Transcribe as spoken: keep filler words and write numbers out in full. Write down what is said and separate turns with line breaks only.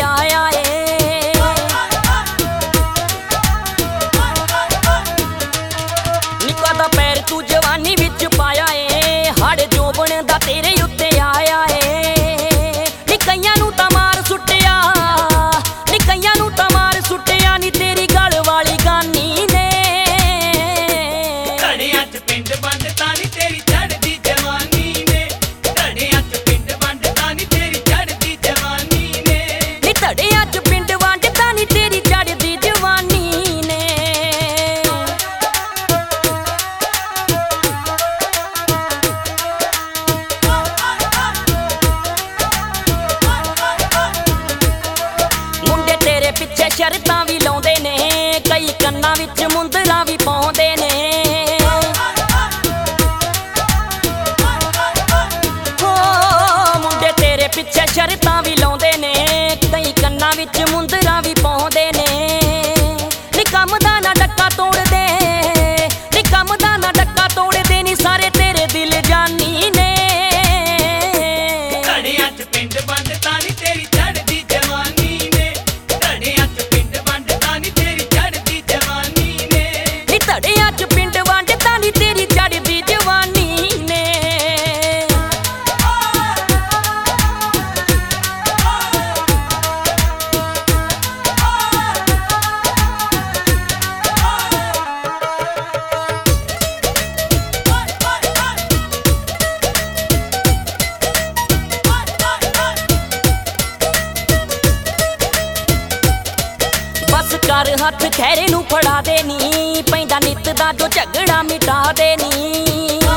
ਆਇਆ ਏ। ਨਿੱਕਾ ਦਾ ਪੈਰ ਤੂੰ ਜਵਾਨੀ ਵਿੱਚ ਪਾਇਆ ਏ, ਹੜ ਜੋਬਣ ਦਾ ਤੇਰੇ ਉੱਤੇ ਆਇਆ ਏ। ਨੀ ਕਈਆਂ ਨੂੰ ਤਾਂ ਮਾਰ ਸੁੱਟਿਆ, ਨੀ ਕਈਆਂ ਨੂੰ ਤਾਂ ਮਾਰ ਸੁੱਟਿਆ ਨੀ ਤੇਰੀ ਗਲ ਵਾਲੀ ਗਾਨੀ ਨੇ।
ਧੜਿਆਂ ਚ ਪਿੰਡ ਵੰਡਤਾ ਨੀ ਤੇਰੀ ਚੜ੍ਹਦੀ ਜਵਾਨੀ ਨੇ, ਧੜਿਆਂ ਚ ਪਿੰਡ ਵੰਡਤਾ ਨੀ ਤੇਰੀ ਚੜ੍ਹਦੀ ਜਵਾਨੀ ਨੇ।
ਨੀ ਧੜਿਆਂ ਚ ਪਿੰਡ ਵੰਡਤਾ ਨੀ ਤੇਰੀ ਚੜ੍ਹਦੀ ਜਵਾਨੀ ਨੇ। ਮੁੰਡੇ ਤੇਰੇ ਪਿੱਛੇ ਸ਼ਰਤਾਂ ਵੀ ਲਾਉਂਦੇ ਨੇ, ਕਈ ਕੰਨਾਂ ਵਿੱਚ ਮੁੰਦਰਾਂ ਵੀ ਪਾਉਂਦੇ ਨੇ। ਹੋ ਮੁੰਡੇ ਤੇਰੇ ਪਿੱਛੇ ਸ਼ਰਤਾਂ ਵੀ ਲਾਉਂਦੇ ਨੇ, ਕਈ ਕੰਨਾਂ ਵਿੱਚ ਮੁੰਦਰਾਂ ਵੀ ਪਾਉਂਦੇ ਨੇ। ਨੀ ਕੰਮ ਦਾ ਨਾ ਡੱਕਾ ਤੋੜਦੇ, ਨੀ ਕੰਮ ਦਾ ਨਾ ਡੱਕਾ ਤੋੜਦੇ ਨੀ ਸਾਰੇ ਤੇਰੇ ਦਿਲ ਜਾਨੀ ਨੇ।
ਧੜਿਆਂ ਚ ਪਿੰਡ ਵੰਡਤਾ ਨੀ ਤੇਰੀ ਚੜ੍ਹਦੀ ਜਵਾਨੀ ਨੇ, ਧੜਿਆਂ ਚ ਪਿੰਡ ਵੰਡਤਾ ਨੀ ਤੇਰੀ ਚੜ੍ਹਦੀ ਜਵਾਨੀ ਨੇ।
ਨੀ ਧੜਿਆਂ ਚ ਪਿੰਡ ਵੰਡਤਾ ਨੀ ਤੇਰੀ ਚੜ੍ਹਦੀ ਜਵਾਨੀ ਨੇ। ਬਸ ਕਰ ਹੱਥ ਖੈਰੇ ਨੂੰ ਫੜਾ ਦੇ ਨੀ, ਪੈਂਦਾ ਨਿੱਤ ਦਾ ਜੋ ਝਗੜਾ ਮਿਟਾ ਦੇ ਨੀ।